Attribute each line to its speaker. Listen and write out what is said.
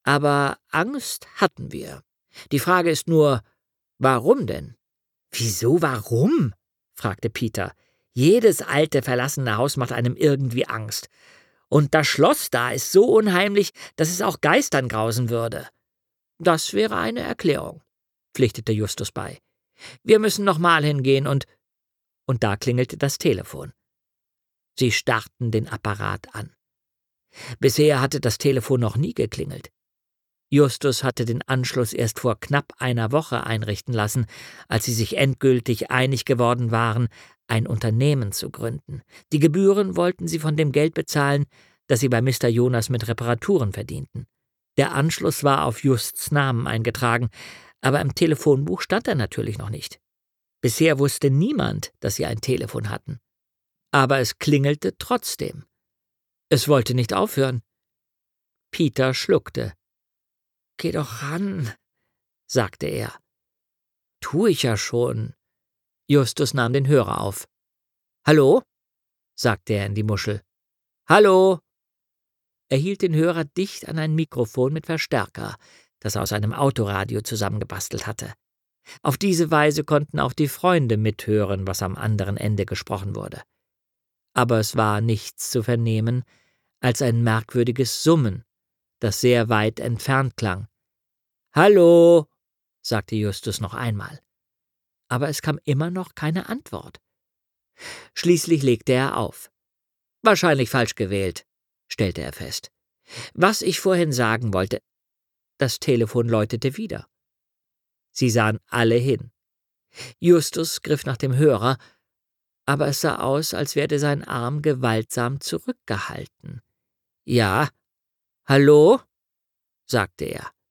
Speaker 1: Aber Angst hatten wir. Die Frage ist nur, warum denn?« »Wieso warum?« fragte Peter. »Jedes alte, verlassene Haus macht einem irgendwie Angst. Und das Schloss da ist so unheimlich, dass es auch Geistern grausen würde.« »Das wäre eine Erklärung«, pflichtete Justus bei. »Wir müssen noch mal hingehen und da klingelte das Telefon. Sie starrten den Apparat an. Bisher hatte das Telefon noch nie geklingelt. Justus hatte den Anschluss erst vor knapp einer Woche einrichten lassen, als sie sich endgültig einig geworden waren, ein Unternehmen zu gründen. Die Gebühren wollten sie von dem Geld bezahlen, das sie bei Mr. Jonas mit Reparaturen verdienten. Der Anschluss war auf Justs Namen eingetragen, aber im Telefonbuch stand er natürlich noch nicht. Bisher wusste niemand, dass sie ein Telefon hatten. Aber es klingelte trotzdem. Es wollte nicht aufhören. Peter schluckte. »Geh doch ran«, sagte er. »Tu ich ja schon.« Justus nahm den Hörer auf. »Hallo?«, sagte er in die Muschel. »Hallo?« Er hielt den Hörer dicht an ein Mikrofon mit Verstärker, das er aus einem Autoradio zusammengebastelt hatte. Auf diese Weise konnten auch die Freunde mithören, was am anderen Ende gesprochen wurde. Aber es war nichts zu vernehmen als ein merkwürdiges Summen, das sehr weit entfernt klang. »Hallo«, sagte Justus noch einmal. Aber es kam immer noch keine Antwort. Schließlich legte er auf. »Wahrscheinlich falsch gewählt«, stellte er fest. »Was ich vorhin sagen wollte...« Das Telefon läutete wieder. Sie sahen alle hin. Justus griff nach dem Hörer, aber es sah aus, als werde sein Arm gewaltsam zurückgehalten. »Ja, hallo?«, sagte er.